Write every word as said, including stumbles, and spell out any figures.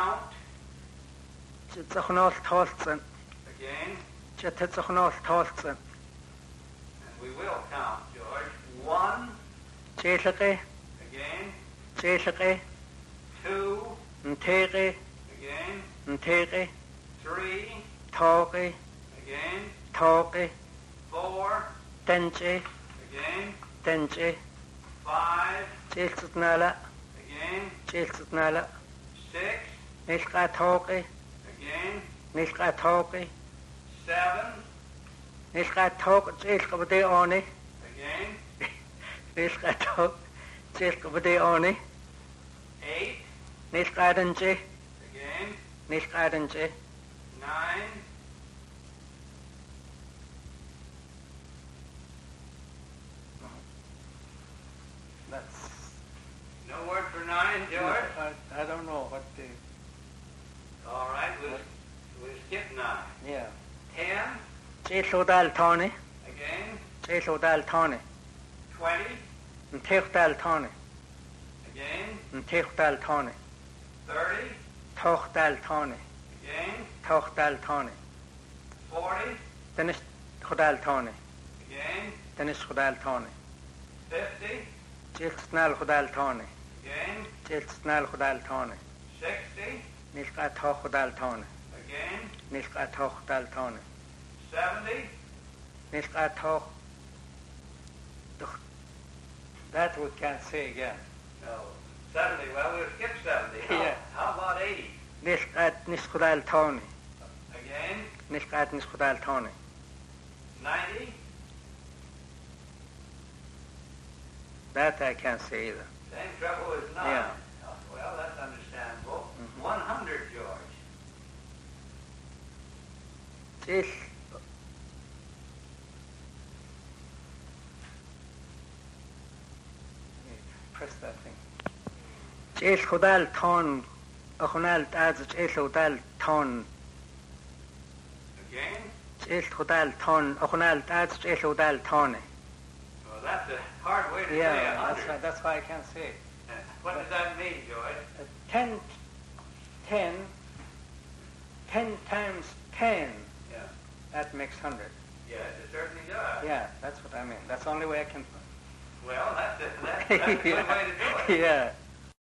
count. Chitzachnol Tolson. Again. Chitzachnol Tolson. And we will count, George. One. Chilake. Again. Chilake. Two. Ntere. Again. Ntere. Three. Toge. Again. Toge. Four. Tenche. Again. Tenche. Five. Chilsutnala. Again. Chilsutnala. Six. Nilka Toge. Again. Nilka Toge. Seven. Nilka Toge. Chilka Bade Oni. Again. Nilka Toge. Chilka Bade Oni. Eight. Nilka Denche. Again. Nilka Denche. Nine. That's. No word for nine, George? I, I don't know what the. All right, we'll, we'll skip nine. Yeah. Ten. Chilodal Tony. Again. Chilodal Tony. Twenty. Ntirdal Tony. Again. Ntirdal Tony. Thirty. Tochdal Tony. Again. Tochdal Tony. Forty. Dennis Chodal Tony. Again. Dennis Chodal Tony. Fifty. Chilsnal Chodal Tony. Again. Chilsnal Chodal Tony. Sixty. Nilka Tochdal Tony. Again. Nilka Tochdal Tony. Seventy. Nilka Toch. That we can't say again. No. Seventy. Well, we'll skip seventy. How, Yeah. how about eighty? Nilka Nischodal Tony. Again. Nilka Nischodal Tony. Ninety. That I can't say either. Same trouble as nine. Yeah. Oh, well, that's understandable. Mhm. One hundred, George. Chil. Press that thing. Chil Chodal Ton. Achonal Taz Chil Chodal Ton. Again. Chil Chodal Ton. Achonal Taz Chil Chodal Tony. Well, that's a hard way to say Yeah, a that's hundred. why, that's why I can't say it. Uh, What does that mean, George? Uh, ten, ten, ten times ten, Yeah. that makes hundred. Yes, it certainly does. Yeah, that's what I mean. That's the only way I can. Well, that's, a, that's, that's a good way to do it. Yeah.